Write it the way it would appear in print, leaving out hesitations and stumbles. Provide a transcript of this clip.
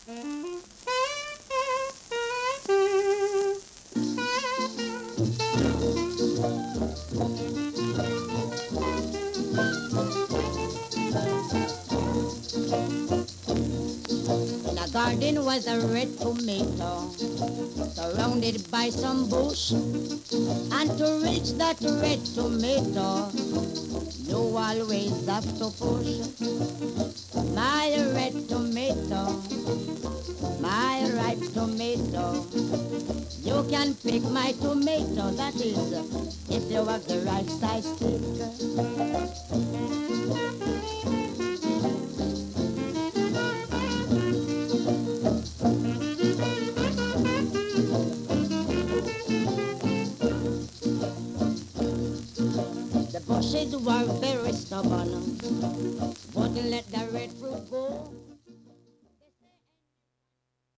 In a garden was a red tomato, surrounded by some bush. And to reach that red tomato, you always have to push. My red tomato, my ripe tomato. You can pick my tomato, that is, if you have the right size stick.